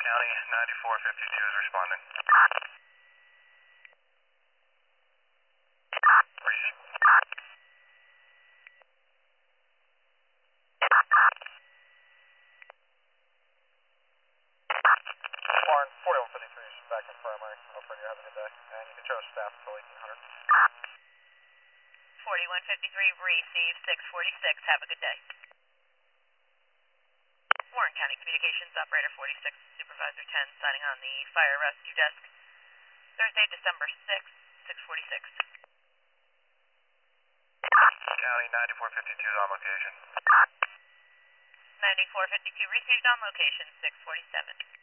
County 9452 is responding. Receive. Warren, 4153 is back in primary. Over you, have a good day. And you can show staff until 1800. 4153, receive 646, have a good day. Warren County Communications Operator 46, Supervisor 10, signing on the Fire Rescue Desk. Thursday, December 6th, 646. County 9452 is on location. 9452 received on location, 647.